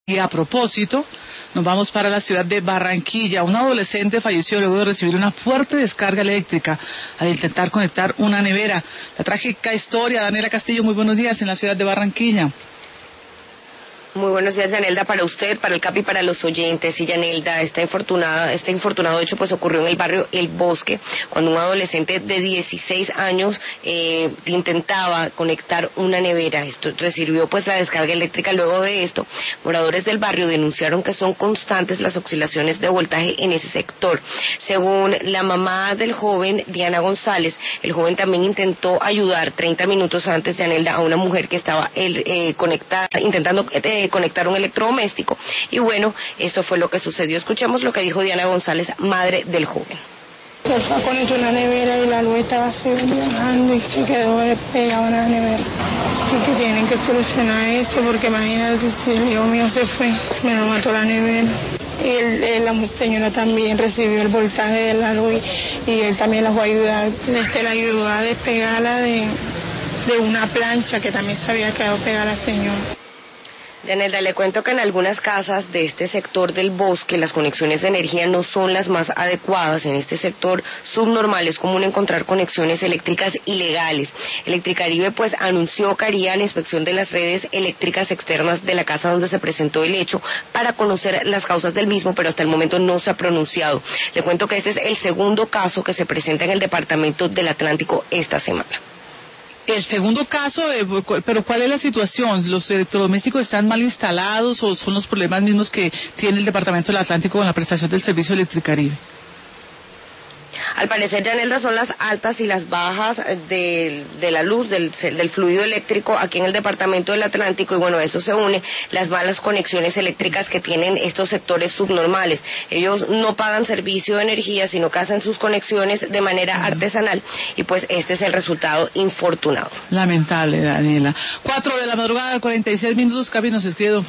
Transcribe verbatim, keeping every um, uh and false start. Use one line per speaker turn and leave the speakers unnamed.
Y a propósito, nos vamos para la ciudad de Barranquilla. Un adolescente falleció luego de recibir una fuerte descarga eléctrica al intentar conectar una nevera. La trágica historia, Daniela Castillo, muy buenos días en la ciudad de Barranquilla.
Muy buenos días, Yanelda, para usted, para el CAPI, para los oyentes. Y Yanelda, esta infortunada, este infortunado hecho pues ocurrió en el barrio El Bosque, cuando un adolescente de dieciséis años eh, intentaba conectar una nevera. Esto recibió pues la descarga eléctrica. Luego de esto, moradores del barrio denunciaron que son constantes las oscilaciones de voltaje en ese sector. Según la mamá del joven, Diana González, el joven también intentó ayudar treinta minutos antes, Yanelda, a una mujer que estaba él, eh, conectada, intentando eh, conectar un electrodoméstico, y bueno, eso fue lo que sucedió. Escuchemos lo que dijo Diana González, madre del joven.
Se fue a conectar una nevera y la luz estaba bajando y se quedó pegada a la nevera. Y que tienen que solucionar eso, porque imagínate si el hijo mío se fue, me lo mató la nevera. Y él, él, la señora también recibió el voltaje de la luz y él también la fue a ayudar. Este la ayudó a despegarla de, de una plancha que también se había quedado pegada la señora.
Yanelda, le cuento que en algunas casas de este sector del Bosque las conexiones de energía no son las más adecuadas. En este sector subnormal es común encontrar conexiones eléctricas ilegales. Electricaribe pues anunció que haría la inspección de las redes eléctricas externas de la casa donde se presentó el hecho para conocer las causas del mismo, pero hasta el momento no se ha pronunciado. Le cuento que este es el segundo caso que se presenta en el departamento del Atlántico esta semana.
El segundo caso, eh, pero ¿cuál es la situación? ¿Los electrodomésticos están mal instalados o son los problemas mismos que tiene el Departamento del Atlántico con la prestación del servicio Electricaribe?
Al parecer, Yanelda, son las altas y las bajas de, de la luz, del, del fluido eléctrico aquí en el departamento del Atlántico, y bueno, a eso se une las malas conexiones eléctricas que tienen estos sectores subnormales. Ellos no pagan servicio de energía, sino que hacen sus conexiones de manera artesanal, y pues este es el resultado infortunado.
Lamentable, Daniela. Cuatro de la madrugada, cuarenta y seis minutos, Capi nos escribe don